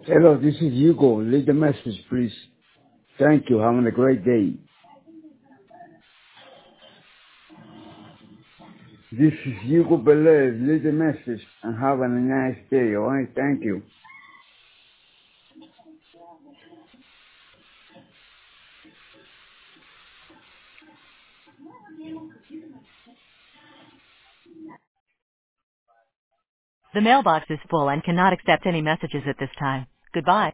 Hello, this is Hugo. Leave the message, please. Thank you. Having a great day. This is Hugo Belez. Leave the message and having a nice day. All right. Thank you. The mailbox is full and cannot accept any messages at this time. Goodbye.